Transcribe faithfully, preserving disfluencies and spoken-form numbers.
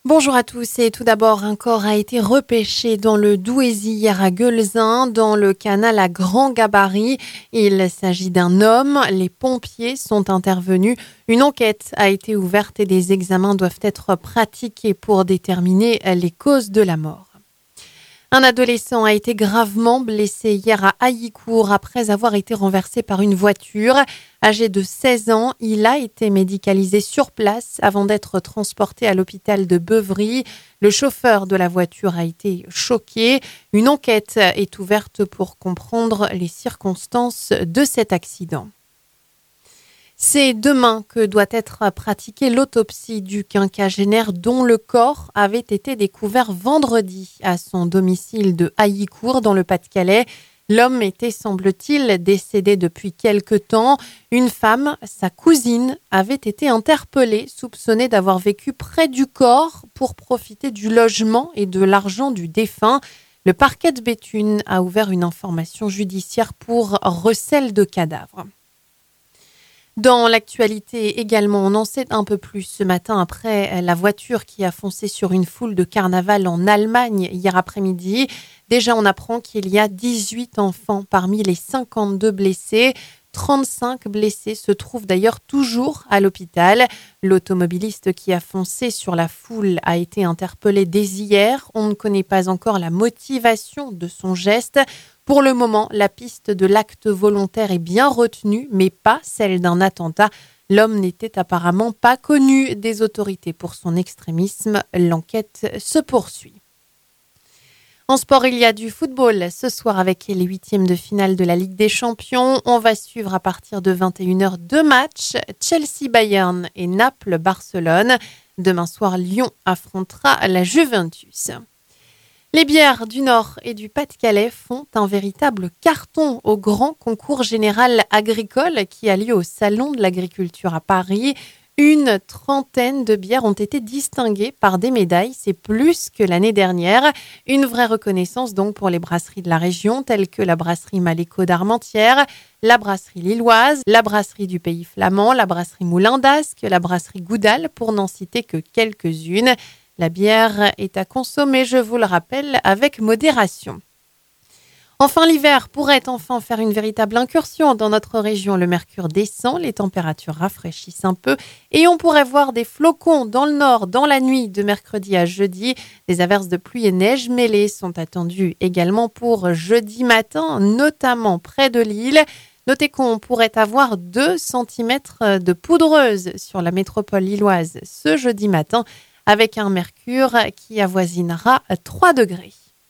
Bonjour à tous et tout d'abord, un corps a été repêché dans le Douaisis hier à Guelzin, dans le canal à grand gabarit. Il s'agit d'un homme. Les pompiers sont intervenus. Une enquête a été ouverte et des examens doivent être pratiqués pour déterminer les causes de la mort. Un adolescent a été gravement blessé hier à Haillicourt après avoir été renversé par une voiture. Âgé de seize ans, il a été médicalisé sur place avant d'être transporté à l'hôpital de Beuvry. Le chauffeur de la voiture a été choqué. Une enquête est ouverte pour comprendre les circonstances de cet accident. C'est demain que doit être pratiquée l'autopsie du quinquagénaire dont le corps avait été découvert vendredi à son domicile de Haillicourt dans le Pas-de-Calais. L'homme était, semble-t-il, décédé depuis quelque temps. Une femme, sa cousine, avait été interpellée, soupçonnée d'avoir vécu près du corps pour profiter du logement et de l'argent du défunt. Le parquet de Béthune a ouvert une information judiciaire pour recel de cadavres. Dans l'actualité également, on en sait un peu plus ce matin après la voiture qui a foncé sur une foule de carnaval en Allemagne hier après-midi. Déjà, on apprend qu'il y a dix-huit enfants parmi les cinquante-deux blessés. trente-cinq blessés se trouvent d'ailleurs toujours à l'hôpital. L'automobiliste qui a foncé sur la foule a été interpellé dès hier. On ne connaît pas encore la motivation de son geste. Pour le moment, la piste de l'acte volontaire est bien retenue, mais pas celle d'un attentat. L'homme n'était apparemment pas connu des autorités pour son extrémisme. L'enquête se poursuit. En sport, il y a du football ce soir avec les huitièmes de finale de la Ligue des Champions. On va suivre à partir de vingt et une heures deux matchs, Chelsea-Bayern et Naples-Barcelone. Demain soir, Lyon affrontera la Juventus. Les bières du Nord et du Pas-de-Calais font un véritable carton au grand concours général agricole qui a lieu au Salon de l'Agriculture à Paris. Une trentaine de bières ont été distinguées par des médailles, c'est plus que l'année dernière. Une vraie reconnaissance donc pour les brasseries de la région, telles que la brasserie Maléco d'Armentières, la brasserie lilloise, la brasserie du Pays Flamand, la brasserie Moulin d'Ascq, la brasserie Goudal, pour n'en citer que quelques-unes. La bière est à consommer, je vous le rappelle, avec modération. Enfin, l'hiver pourrait enfin faire une véritable incursion dans notre région. Le mercure descend, les températures rafraîchissent un peu et on pourrait voir des flocons dans le nord dans la nuit de mercredi à jeudi. Des averses de pluie et neige mêlées sont attendues également pour jeudi matin, notamment près de Lille. Notez qu'on pourrait avoir deux centimètres de poudreuse sur la métropole lilloise ce jeudi matin, avec un mercure qui avoisinera trois degrés.